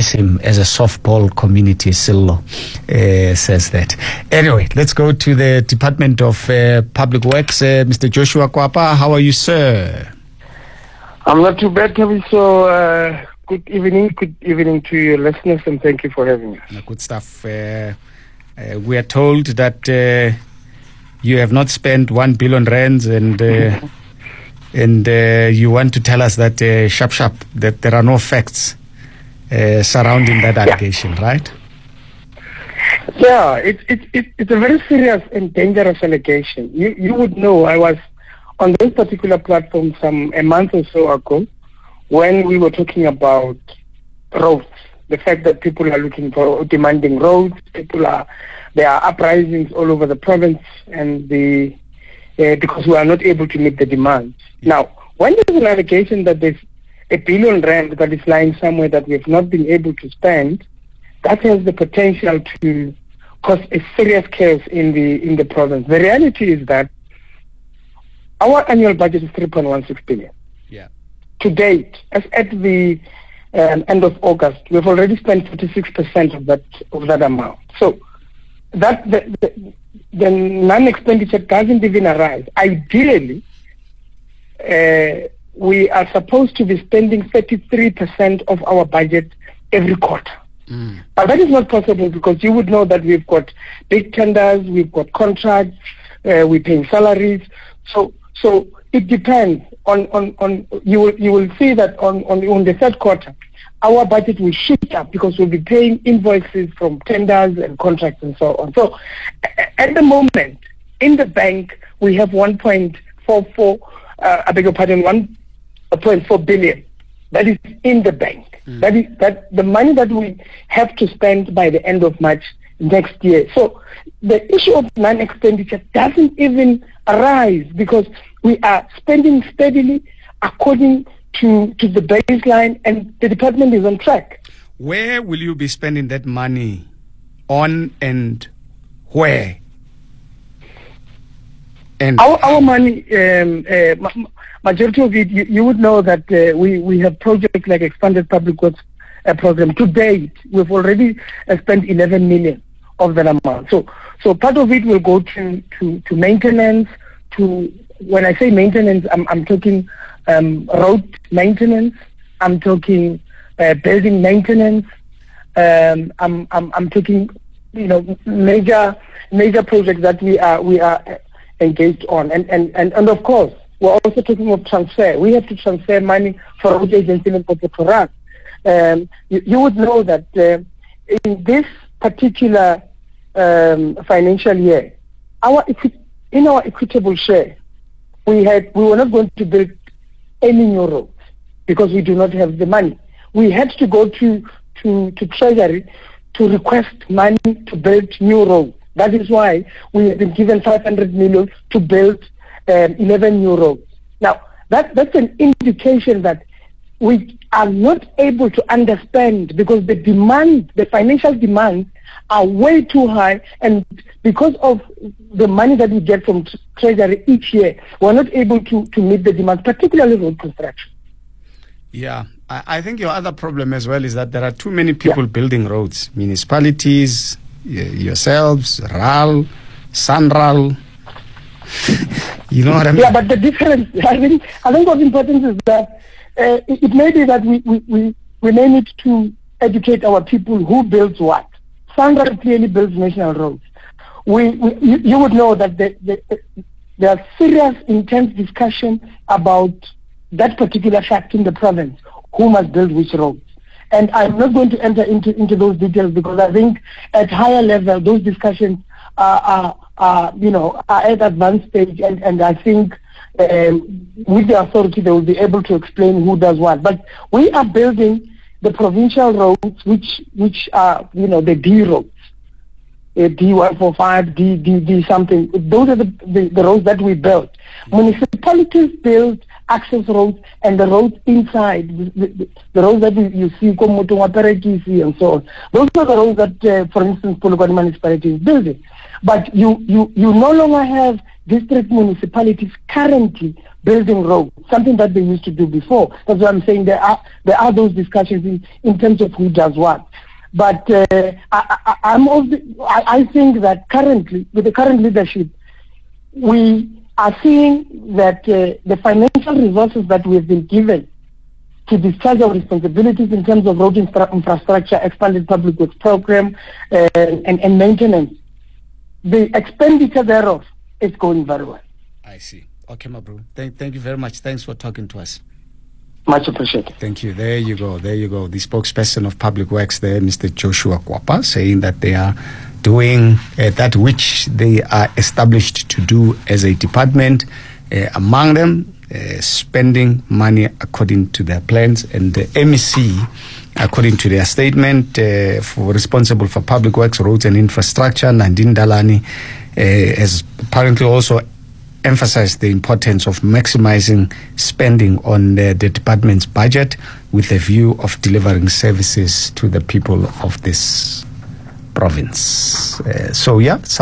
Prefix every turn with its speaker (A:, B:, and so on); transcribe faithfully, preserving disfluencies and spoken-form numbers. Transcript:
A: miss him as a softball community, Sillo uh, says that. Anyway, let's go to the Department of uh, Public Works. Uh, Mister Joshua Kwapa, how are you, sir?
B: I'm not too bad, Kevin. So, uh, good evening. Good evening to your listeners, and thank you for having us.
A: Good stuff. Uh, uh, we are told that uh, you have not spent one billion rands, and uh, and uh, you want to tell us that uh, sharp sharp that there are no facts uh, surrounding that allegation, yeah. right?
B: Yeah, it's it, it, it's a very serious and dangerous allegation. You you would know I was on this particular platform some a month or so ago when we were talking about roads, the fact that people are looking for, demanding roads, people are, there are uprisings all over the province, and the uh, because we are not able to meet the demands. Now, when there's an allegation that there's a billion rand that is lying somewhere that we have not been able to spend, that has the potential to cause a serious chaos in the in the province. The reality is that our annual budget is three point one six billion.
A: Yeah.
B: To date, as at the um, end of August, we've already spent forty-six percent of that of that amount. So that the, the, the non-expenditure doesn't even arise. Ideally, uh, we are supposed to be spending thirty-three percent of our budget every quarter.
A: Mm.
B: But that is not possible because you would know that we've got big tenders, we've got contracts, uh, we're paying salaries. So so it depends on, on, on you will you will see that on, on, on the third quarter, our budget will shoot up because we'll be paying invoices from tenders and contracts and so on. So at the moment, in the bank, we have one point four four, uh, I beg your pardon, one point four billion. That is in the bank. Mm. That is that the money that we have to spend by the end of March next year. So the issue of non-expenditure doesn't even arise because we are spending steadily according to, to the baseline, and the department is on track.
A: Where will you be spending that money on, and where? And
B: our, our money, um, uh, ma- majority of it, you, you would know that uh, we, we have projects like Expanded Public Works uh, Program. To date, we've already uh, spent eleven million of that amount. So so part of it will go to, to, to maintenance, to, when I say maintenance, I'm, I'm talking um, road maintenance, I'm talking uh, building maintenance, um, I'm, I'm, I'm talking, you know, major major projects that we are we are engaged on. And, and, and, and of course, we're also talking of transfer. We have to transfer money for road agency and for us. Um, you, you would know that uh, in this particular um, financial year, our equi- in our equitable share, we had we were not going to build any new roads because we do not have the money. We had to go to to, to Treasury to request money to build new roads. That is why we have been given five hundred million to build um, eleven new roads. Now, that that's an indication that we are not able to understand because the demand, the financial demands are way too high, and because of the money that we get from Treasury each year, we're not able to, to meet the demand, particularly road construction.
A: Yeah, I, I think your other problem as well is that there are too many people
B: yeah.
A: building roads, municipalities, y- yourselves, R A L, SANRAL. You know what I mean?
B: Yeah, but the difference, I think, I think what's important is that uh, it, it may be that we, we, we, we may need to educate our people who builds what. SANRAL clearly builds national roads. We, we you, you would know that the, the, there are serious, intense discussion about that particular fact in the province, who must build which roads. And I'm not going to enter into, into those details because I think at higher level, those discussions are, are, are you know, are at advanced stage, and, and I think um, with the authority, they will be able to explain who does what. But we are building the provincial roads, which which are, you know, the D roads, uh, D one forty-five, D, D, D something. Those are the, the, the roads that we built. Mm-hmm. Municipalities build access roads and the roads inside, the, the, the roads that you, you see, Komoto, and so on. Those are the roads that, uh, for instance, Polokwane municipality is building. But you, you, you no longer have district municipalities currently building roads, something that they used to do before. That's why I'm saying there are there are those discussions in, in terms of who does what. But uh, I, I, I'm also, I, I think that currently, with the current leadership, we are seeing that uh, the financial resources that we have been given to discharge our responsibilities in terms of road infra infrastructure, expanded public works program, uh, and, and maintenance, the expenditure thereof is going very well.
A: I see. Okay, my bro. Thank, thank you very much. Thanks for talking to us.
B: Much appreciated.
A: Thank you. There you go. There you go. The spokesperson of Public Works there, Mister Joshua Kwapa, saying that they are doing uh, that which they are established to do as a department. Uh, among them, uh, spending money according to their plans. And the M E C, according to their statement, uh, for responsible for Public Works, Roads and Infrastructure, Nandine Dalani, uh, has apparently also emphasized the importance of maximizing spending on uh, the department's budget with a view of delivering services to the people of this province. Uh, so, yeah.